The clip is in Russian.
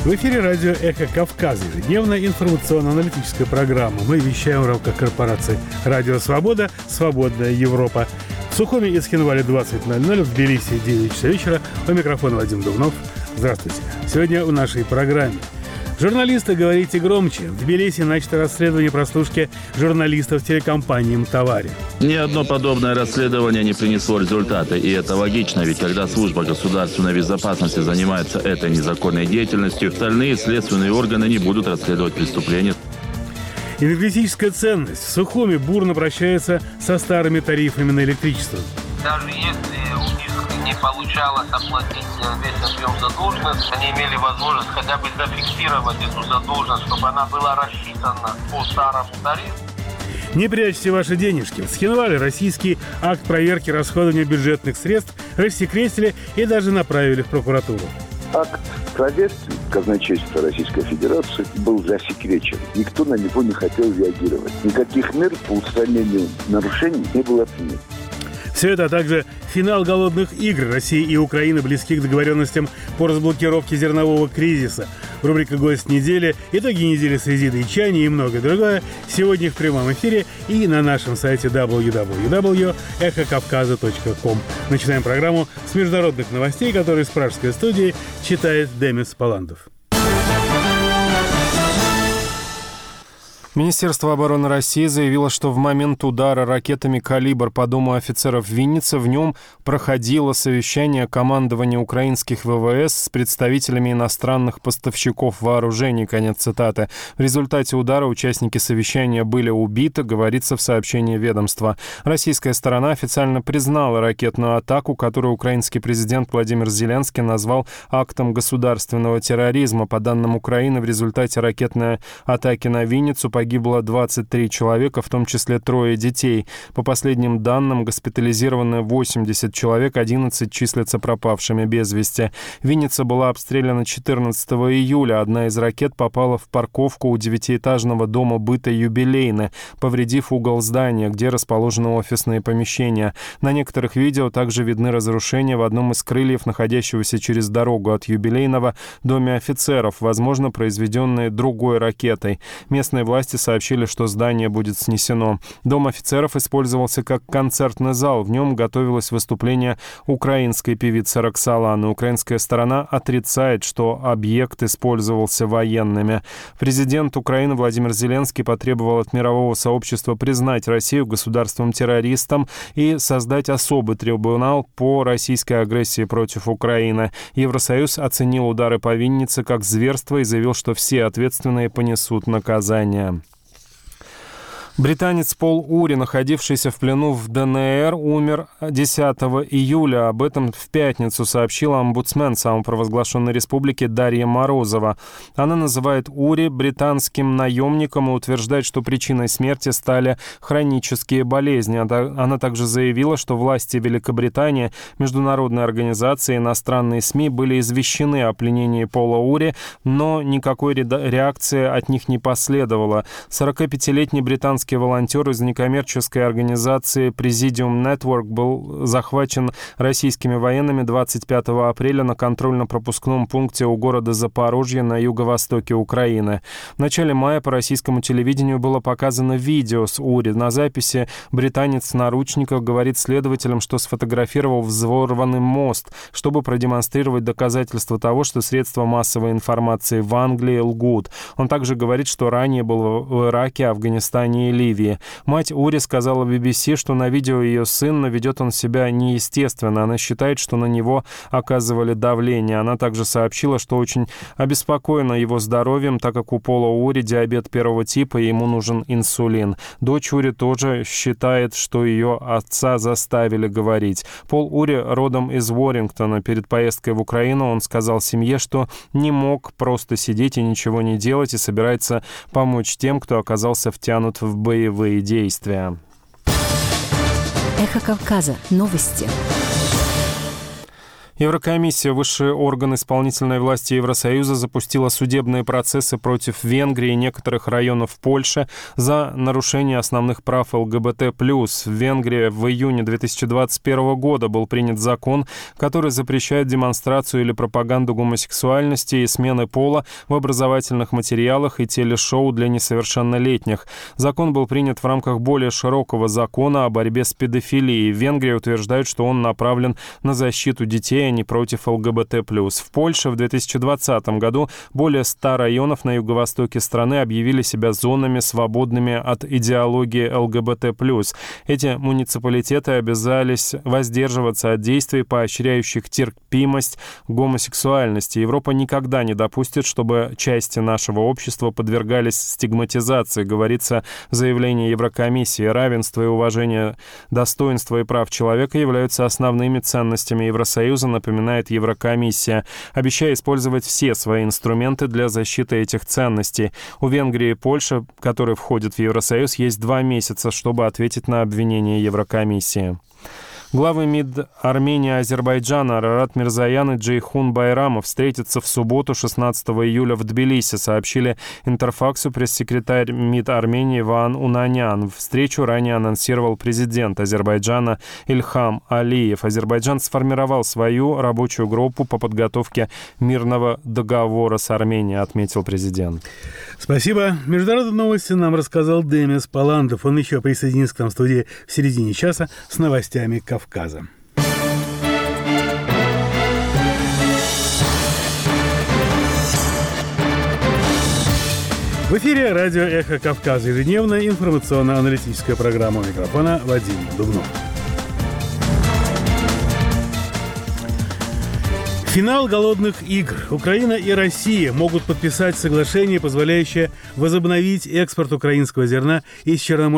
В эфире радио «Эхо Кавказа», ежедневная информационно-аналитическая программа. Мы вещаем в рамках корпорации «Радио Свобода», «Свободная Европа». В Сухуми и Цхинвале 20:00, в Тбилиси 9 часов вечера. По микрофону Вадим Дубнов. Здравствуйте. Сегодня в нашей программе. Журналисты, говорите громче. В Тбилиси начато расследование прослушки журналистов телекомпании «Мтавари». Ни одно подобное расследование не принесло результата. И это логично, ведь когда служба государственной безопасности занимается этой незаконной деятельностью, остальные следственные органы не будут расследовать преступления. Энергетическая ценность. В Сухуми бурно прощается со старыми тарифами на электричество. Даже если у них не получалось оплатить весь объем задолженности, они имели возможность хотя бы зафиксировать эту задолженность, чтобы она была рассчитана по старому тарифу. Не прячьте ваши денежки. В Цхинвале российский акт проверки расходования бюджетных средств рассекретили и даже направили в прокуратуру. Акт проверки казначейства Российской Федерации был засекречен. Никто на него не хотел реагировать. Никаких мер по устранению нарушений не было принято. Все это, а также финал голодных игр России и Украины, близких к договоренностям по разблокировке зернового кризиса. Рубрика «Гость недели», итоги недели с Резидой Чани и многое другое сегодня в прямом эфире и на нашем сайте www.эхокавказа.ком. Начинаем программу с международных новостей, которые с пражской студии читает Демис Паландов. Министерство обороны России заявило, что в момент удара ракетами «Калибр» по дому офицеров Винницы в нем проходило совещание командования украинских ВВС с представителями иностранных поставщиков вооружений. Конец цитаты. В результате удара участники совещания были убиты, говорится в сообщении ведомства. Российская сторона официально признала ракетную атаку, которую украинский президент Владимир Зеленский назвал актом государственного терроризма. По данным Украины, в результате ракетной атаки на Винницу погибло 23 человека, в том числе 3 детей. По последним данным, госпитализированы 80 человек, 11 числятся пропавшими без вести. Винница была обстреляна 14 июля. Одна из ракет попала в парковку у 9-этажного дома быта «Юбилейный», повредив угол здания, где расположены офисные помещения. На некоторых видео также видны разрушения в одном из крыльев, находящегося через дорогу от «Юбилейного», доме офицеров, возможно, произведенные другой ракетой. Местные власти сообщили, что здание будет снесено. Дом офицеров использовался как концертный зал. В нем готовилось выступление украинской певицы Роксоланы. Украинская сторона отрицает, что объект использовался военными. Президент Украины Владимир Зеленский потребовал от мирового сообщества признать Россию государством-террористом и создать особый трибунал по российской агрессии против Украины. Евросоюз оценил удары по Виннице как зверство и заявил, что все ответственные понесут наказание. Британец Пол Ури, находившийся в плену в ДНР, умер 10 июля. Об этом в пятницу сообщила омбудсмен самопровозглашенной республики Дарья Морозова. Она называет Ури британским наемником и утверждает, что причиной смерти стали хронические болезни. Она также заявила, что власти Великобритании, международные организации и иностранные СМИ были извещены о пленении Пола Ури, но никакой реакции от них не последовало. 45-летний британский волонтер из некоммерческой организации Presidium Network был захвачен российскими военными 25 апреля на контрольно-пропускном пункте у города Запорожье на юго-востоке Украины. В начале мая по российскому телевидению было показано видео с Ури. На записи британец в наручниках говорит следователям, что сфотографировал взорванный мост, чтобы продемонстрировать доказательства того, что средства массовой информации в Англии лгут. Он также говорит, что ранее был в Ираке, Афганистане и Ливии. Мать Ури сказала BBC, что на видео ее сын, но ведет он себя неестественно. Она считает, что на него оказывали давление. Она также сообщила, что очень обеспокоена его здоровьем, так как у Пола Ури диабет 1 типа и ему нужен инсулин. Дочь Ури тоже считает, что ее отца заставили говорить. Пол Ури родом из Уоррингтона. Перед поездкой в Украину он сказал семье, что не мог просто сидеть и ничего не делать и собирается помочь тем, кто оказался втянут в боевые действия. Эхо Кавказа. Новости. Еврокомиссия, высший орган исполнительной власти Евросоюза, запустила судебные процессы против Венгрии и некоторых районов Польши за нарушение основных прав ЛГБТ+. В Венгрии в июне 2021 года был принят закон, который запрещает демонстрацию или пропаганду гомосексуальности и смены пола в образовательных материалах и телешоу для несовершеннолетних. Закон был принят в рамках более широкого закона о борьбе с педофилией. Венгрия утверждает, что он направлен на защиту детей, не против ЛГБТ+. В Польше в 2020 году более 100 районов на юго-востоке страны объявили себя зонами, свободными от идеологии ЛГБТ+. Эти муниципалитеты обязались воздерживаться от действий, поощряющих терпимость гомосексуальности. Европа никогда не допустит, чтобы части нашего общества подвергались стигматизации, говорится в заявлении Еврокомиссии. Равенство и уважение достоинства и прав человека являются основными ценностями Евросоюза, напоминает Еврокомиссия, обещая использовать все свои инструменты для защиты этих ценностей. У Венгрии и Польши, которые входят в Евросоюз, есть 2 месяца, чтобы ответить на обвинения Еврокомиссии. Главы МИД Армении и Азербайджана Арарат Мирзоян и Джейхун Байрамов встретятся в субботу, 16 июля в Тбилиси, сообщили Интерфаксу пресс-секретарь МИД Армении Ваан Унанян. Встречу ранее анонсировал президент Азербайджана Ильхам Алиев. Азербайджан сформировал свою рабочую группу по подготовке мирного договора с Арменией, отметил президент. Спасибо. Международные новости нам рассказал Демис Паландов. Он еще присоединится к нам в студии в середине часа с новостями Кавказа. В эфире радио «Эхо Кавказа». Ежедневная информационно-аналитическая программа. У микрофона Вадим Дубнов. Финал голодных игр. Украина и Россия могут подписать соглашение, позволяющее возобновить экспорт украинского зерна из Черноморского